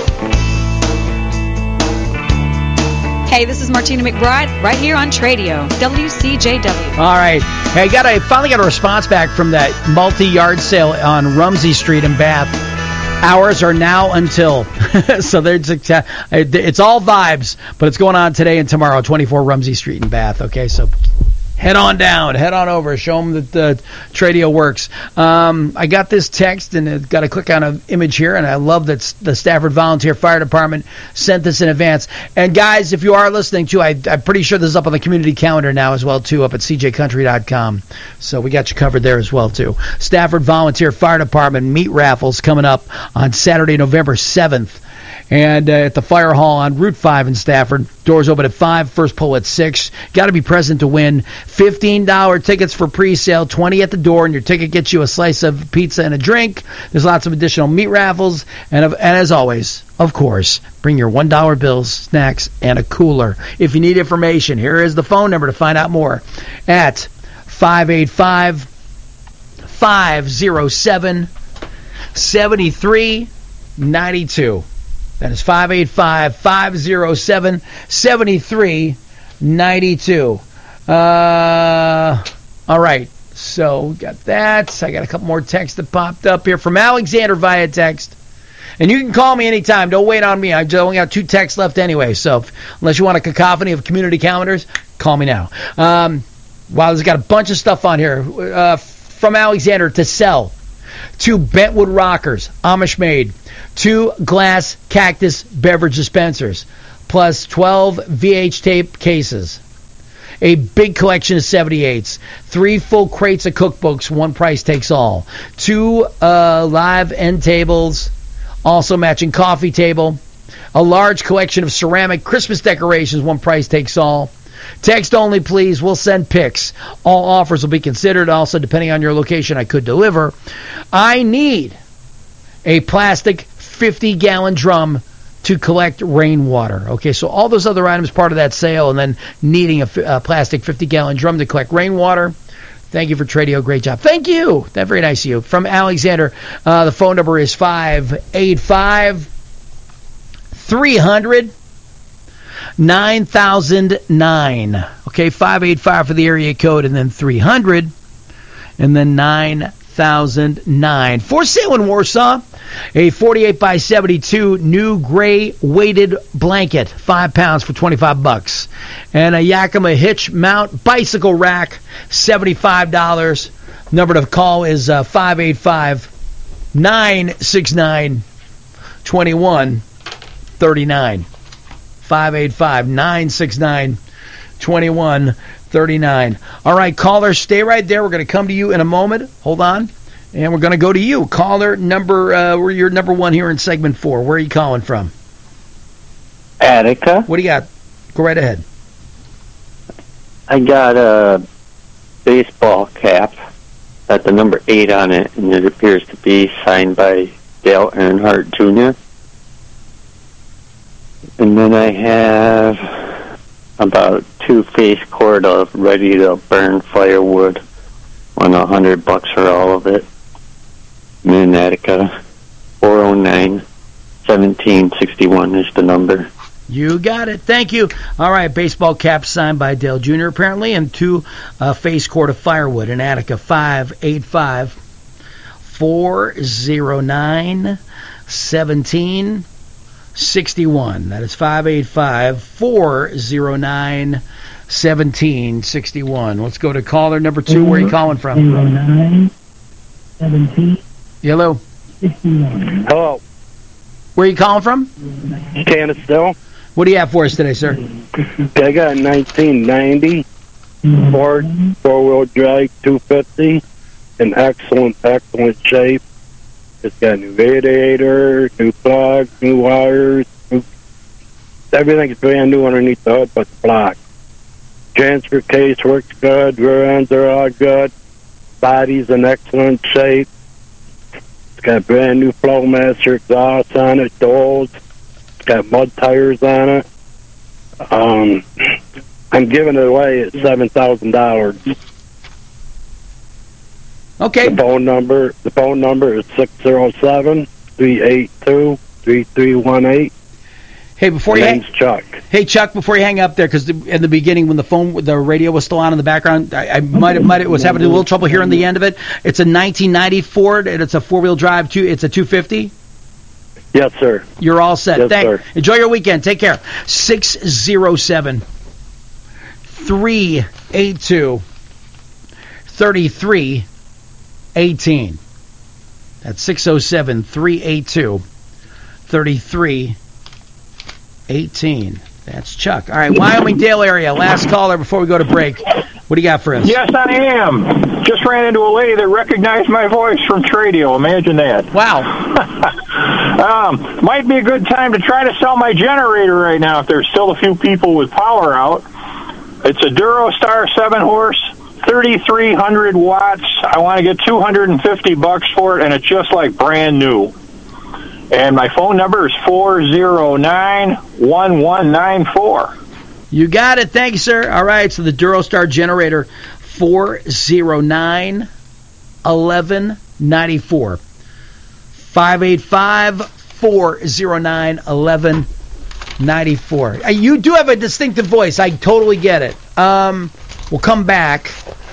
Hey, this is Martina McBride right here on Tradio, W C J W. All right. Hey, got I finally got a response back from that multi-yard sale on Rumsey Street in Bath. Hours are now until. So there's it's all vibes, but it's going on today and tomorrow, twenty-four Rumsey Street in Bath. Okay, so head on down, head on over, show them that the Tradio works. Um, I got this text, and I've got to click on an image here, and I love that the Stafford Volunteer Fire Department sent this in advance. And guys, if you are listening to, I, I'm pretty sure this is up on the community calendar now as well, too, up at c j country dot com. So we got you covered there as well, too. Stafford Volunteer Fire Department meat raffles coming up on Saturday, November seventh. And uh, at the Fire Hall on Route five in Stafford. Doors open at five, first pull at six. Got to be present to win. fifteen dollars tickets for pre-sale, twenty dollars at the door, and your ticket gets you a slice of pizza and a drink. There's lots of additional meat raffles. And, and as always, of course, bring your one dollar bills, snacks, and a cooler. If you need information, here is the phone number to find out more at five eight five, five oh seven, seven three nine two. That is five eight five, five oh seven, seven three nine two. Uh, all right. So we got that. I got a couple more texts that popped up here from Alexander via text. And you can call me anytime. Don't wait on me. I only got two texts left anyway. So if, unless you want a cacophony of community calendars, call me now. Um, wow, there's got a bunch of stuff on here. Uh, from Alexander to sell. Two Bentwood rockers, Amish made. Two glass cactus beverage dispensers. Plus twelve V H tape cases. A big collection of seventy-eights. Three full crates of cookbooks. One price takes all. Two uh, live end tables. Also matching coffee table. A large collection of ceramic Christmas decorations. One price takes all. Text only, please. We'll send pics. All offers will be considered. Also, depending on your location, I could deliver. I need a plastic fifty-gallon drum to collect rainwater. Okay, so all those other items part of that sale, and then needing a, a plastic fifty-gallon drum to collect rainwater. Thank you for Tradio. Great job. Thank you. That's very nice of you. From Alexander, uh, the phone number is five eight five, three hundred, nine thousand nine. Okay, five eight five for the area code, and then three hundred, and then nine thousand nine. For sale in Warsaw, a forty-eight by seventy-two new gray weighted blanket, five pounds for twenty-five bucks. And a Yakima hitch mount bicycle rack, seventy-five dollars. Number to call is uh, five eight five, nine six nine, two one three nine. five eight five, nine six nine, two one three nine. All right, caller, stay right there. We're going to come to you in a moment. Hold on. And we're going to go to you. Caller number, uh, we're your number one here in segment four. Where are you calling from? Attica. What do you got? Go right ahead. I got a baseball cap. Got the number eight on it, and it appears to be signed by Dale Earnhardt Junior And then I have about two face cord of ready to burn firewood on a hundred bucks for all of it. And then Attica, four oh nine, seventeen sixty-one is the number. You got it. Thank you. All right, baseball cap signed by Dale Junior apparently, and two uh, face cord of firewood in Attica, five eight five, four oh nine, seventeen sixty-one. That is five eight five, four oh nine, seventeen sixty-one. Let's go to caller number two. Where are you calling from? oh nine, seventeen Hello. Hello. Where are you calling from? Canistell. What do you have for us today, sir? I got a nineteen ninety Ford four-wheel drive two fifty in excellent, excellent shape. It's got a new radiator, new plugs, new wires. New, everything's brand new underneath the hood but the block. Transfer case works good. Rear ends are all good. Body's in excellent shape. It's got brand new Flowmaster exhaust on it, doors. It's got mud tires on it. Um, I'm giving it away at seven thousand dollars. Okay. The phone number. The phone number is six zero seven three eight two three three one eight. Hey, before My you name's hang, Chuck. Hey, Chuck, before you hang up there, because in the beginning when the phone, the radio was still on in the background, I, I might have, might have, was having a little trouble hearing the end of it. It's a nineteen ninety Ford, and it's a four-wheel drive. Two, it's a two fifty. Yes, sir. You're all set. Yes, Thank, sir. Enjoy your weekend. Take care. six zero seven three eight two three three one eight. That's six oh seven three eight two three three one eight. That's Chuck. All right, Wyoming Dale area. Last caller before we go to break. What do you got for us? Yes, I am. Just ran into a lady that recognized my voice from Tradio. Imagine that. Wow. um, might be a good time to try to sell my generator right now if there's still a few people with power out. It's a Durostar seven horse, thirty-three hundred watts. I want to get two hundred fifty bucks for it, and it's just like brand new. And my phone number is four oh nine, one one nine four. You got it. Thank you, sir. All right, so the Durostar generator, four oh nine, one one nine four. five eight five, four oh nine, one one nine four. You do have a distinctive voice. I totally get it. Um, we'll come back,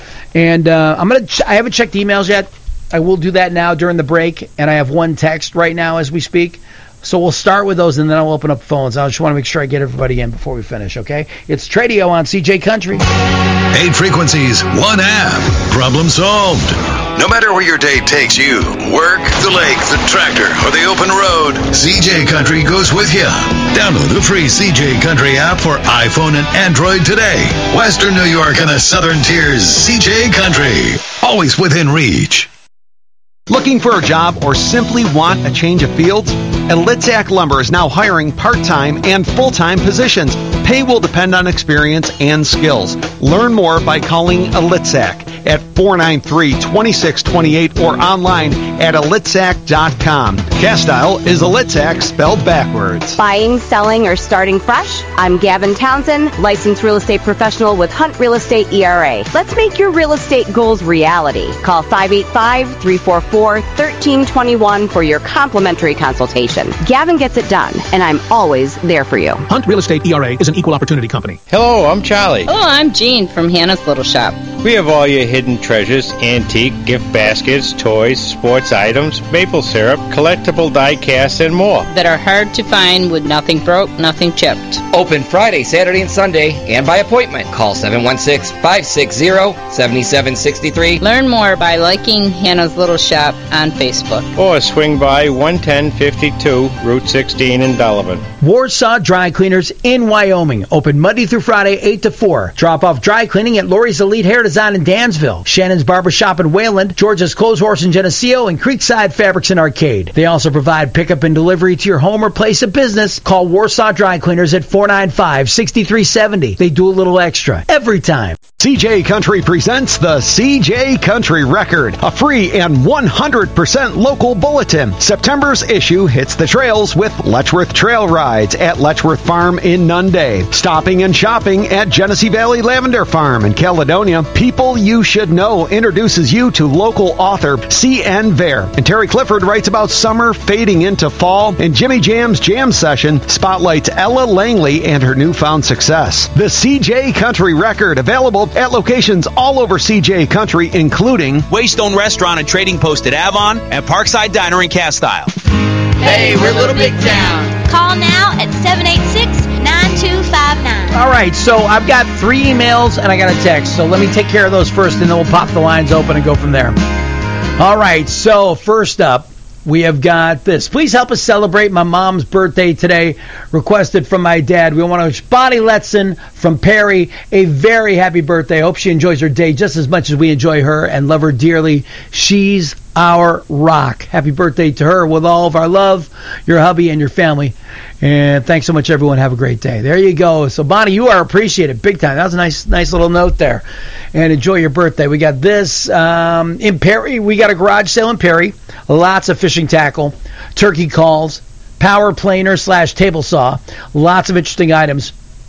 and uh, I'm gonna. Ch- I haven't checked emails yet. I will do that now during the break, and I have one text right now as we speak. So we'll start with those, and then I'll open up phones. I just want to make sure I get everybody in before we finish, okay? It's Tradio on C J Country. Eight frequencies, one app. Problem solved. No matter where your day takes you, work, the lake, the tractor, or the open road, C J Country goes with you. Download the free C J Country app for iPhone and Android today. Western New York and the Southern Tiers, C J Country. Always within reach. Looking for a job or simply want a change of fields? Elitzak Lumber is now hiring part-time and full-time positions. Pay will depend on experience and skills. Learn more by calling Elitzak at four nine three, two six two eight or online at elitzak dot com. Castile is Elitzak spelled backwards. Buying, selling, or starting fresh? I'm Gavin Townsend, licensed real estate professional with Hunt Real Estate E R A. Let's make your real estate goals reality. Call five eight five, three four four, one three two one for your complimentary consultation. Gavin gets it done, and I'm always there for you. Hunt Real Estate E R A is an equal opportunity company. Hello, I'm Charlie. Hello, I'm Jean from Hannah's Little Shop. We have all your hidden treasures, antique, gift baskets, toys, sports items, maple syrup, collectible die casts, and more. That are hard to find with nothing broke, nothing chipped. Open Friday, Saturday, and Sunday, and by appointment. Call seven one six, five six zero, seven seven six three. Learn more by liking Hannah's Little Shop on Facebook. Or swing by one ten fifty-two Route sixteen in Delavan. Warsaw Dry Cleaners in Wyoming. Open Monday through Friday, eight to four. Drop off dry cleaning at Lori's Elite Hair Design in Dansville, Shannon's Barbershop in Wayland, George's Clothes Horse in Geneseo, and Creekside Fabrics and Arcade. They also provide pickup and delivery to your home or place of business. Call Warsaw Dry Cleaners at four nine five, six three seven zero. They do a little extra every time. C J Country presents the C J Country Record, a free and one hundred percent local bulletin. September's issue hits the trails with Letchworth Trail Rides at Letchworth Farm in Nunday, stopping and shopping at Genesee Valley Lavender Farm in Caledonia. People You Should Know introduces you to local author C N Vare. And Terry Clifford writes about summer fading into fall, and Jimmy Jam's Jam Session spotlights Ella Langley and her newfound success. The C J Country Record, available at locations all over C J Country, including Waystone Restaurant and Trading Post at Avon and Parkside Diner in Castile. Hey, we're Little Big Town. Call now at seven eight six, nine two five nine. All right, so I've got three emails and I got a text. So let me take care of those first, and then we'll pop the lines open and go from there. All right, so first up, we have got this. Please help us celebrate my mom's birthday today. Requested from my dad. We want to wish Bonnie Letson from Perry a very happy birthday. Hope she enjoys her day just as much as we enjoy her and love her dearly. She's our rock. Happy birthday to her with all of our love, your hubby and your family. And thanks so much, everyone. Have a great day. There you go. So, Bonnie, you are appreciated big time. That was a nice nice little note there. And enjoy your birthday. We got this um, in Perry. We got a garage sale in Perry. Lots of fishing tackle, turkey calls, power planer slash table saw. Lots of interesting items.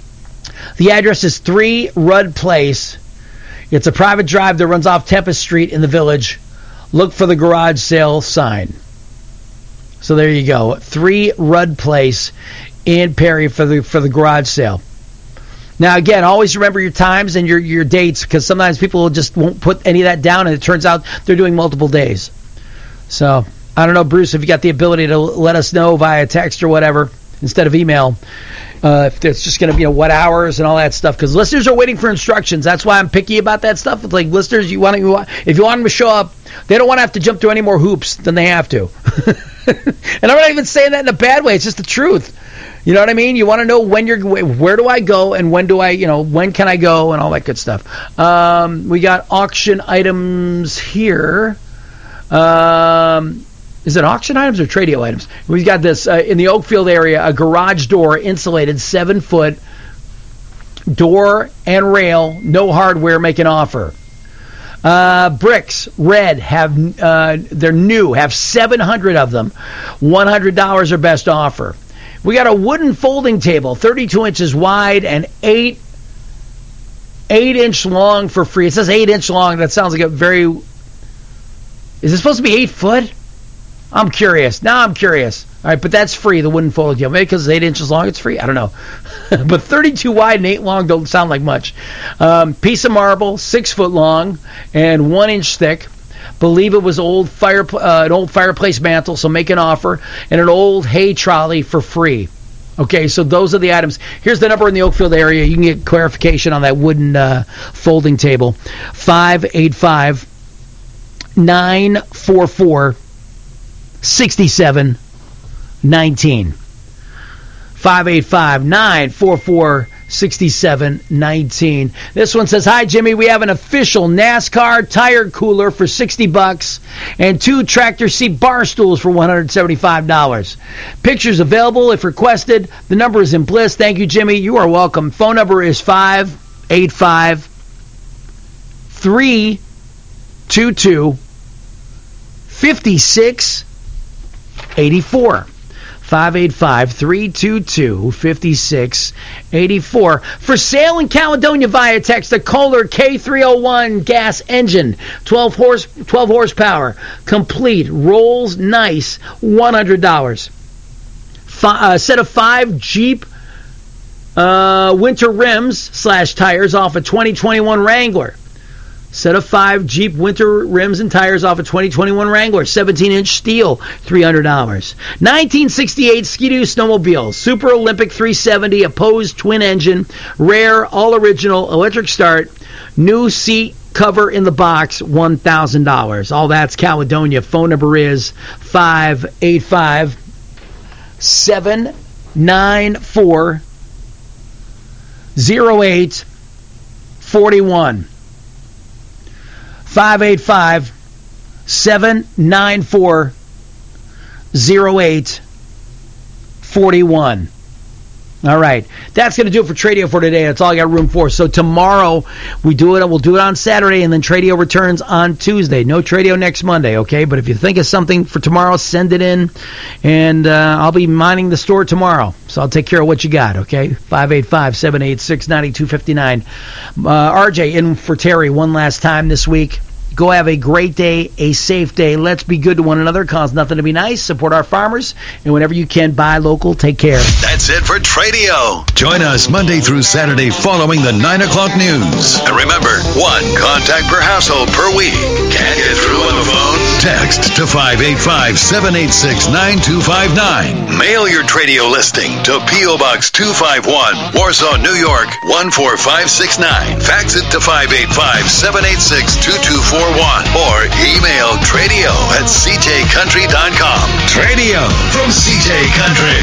The address is three Rudd Place. It's a private drive that runs off Tempest Street in the Village. Look for the garage sale sign. So there you go. three Rudd Place in Perry for the for the garage sale. Now, again, always remember your times and your, your dates, because sometimes people just won't put any of that down, and it turns out they're doing multiple days. So, I don't know, Bruce, if you got the ability to let us know via text or whatever instead of email, uh, if it's just going to be, you know, what hours and all that stuff, because listeners are waiting for instructions. That's why I'm picky about that stuff. It's like, listeners, you want to, if you want them to show up, they don't want to have to jump through any more hoops than they have to. And I'm not even saying that in a bad way. It's just the truth. You know what I mean? You want to know when you're, where do I go and when do I, you know, when can I go and all that good stuff. Um, we got auction items here. Um, is it auction items or Tradio items? We've got this uh, in the Oakfield area, a garage door, insulated, seven foot door and rail, no hardware, make an offer. Uh, bricks, red, have uh, they're new, have seven hundred of them, one hundred dollars or best offer. We got a wooden folding table, thirty-two inches wide and eight eight inch long for free. It says eight inch long. That sounds like a very. Is it supposed to be eight foot? I'm curious. Now I'm curious. All right, but that's free. The wooden folding table. Maybe because it's eight inches long, it's free. I don't know. But thirty-two wide and eight long don't sound like much. Um, piece of marble, six foot long and one inch thick. Believe it was old fire, uh, an old fireplace mantle, so make an offer, and an old hay trolley for free. Okay, so those are the items. Here's the number in the Oakfield area. You can get clarification on that wooden uh, folding table. five eight five, nine four four, six seven one nine. five eight five, nine four four, six seven one nine. This one says, hi, Jimmy. We have an official NASCAR tire cooler for sixty bucks and two tractor seat bar stools for one hundred seventy-five dollars. Pictures available if requested. The number is in Bliss. Thank you, Jimmy. You are welcome. Phone number is five eight five, three two two, five six eight four. five eight five, three two two, five six eight four. For sale in Caledonia via text, a Kohler K three oh one gas engine, twelve horse, twelve horsepower, complete, rolls nice, one hundred dollars. Fi- uh, set of five Jeep uh, winter rims slash tires off a twenty twenty-one Wrangler. Set of five Jeep winter rims and tires off a twenty twenty-one Wrangler, seventeen inch steel, three hundred dollars. nineteen sixty-eight Ski-Doo snowmobile, Super Olympic three seventy, opposed twin engine, rare, all original, electric start, new seat cover in the box, one thousand dollars. All that's Caledonia. Phone number is five eight five, seven nine four, oh eight four one. five eight five, seven nine four, oh eight four one. All right. That's going to do it for Tradio for today. That's all I got room for. So tomorrow we do it. We'll do it on Saturday, and then Tradio returns on Tuesday. No Tradio next Monday, okay? But if you think of something for tomorrow, send it in, and uh, I'll be minding the store tomorrow. So I'll take care of what you got, okay? five eight five, seven eight six, nine two five nine. Uh, R J in for Terry one last time this week. Go have a great day, a safe day. Let's be good to one another. Cause nothing to be nice. Support our farmers. And whenever you can, buy local. Take care. That's it for Tradio. Join us Monday through Saturday following the nine o'clock news. And remember, one contact per household per week. Can't get through on the phone? Text to five eight five, seven eight six, nine two five nine. Mail your Tradio listing to P O. Box two five one, Warsaw, New York, one four five six nine. Fax it to five eight five, seven eight six, two two four one or email tradio at c j country dot com. Tradio from C J Country.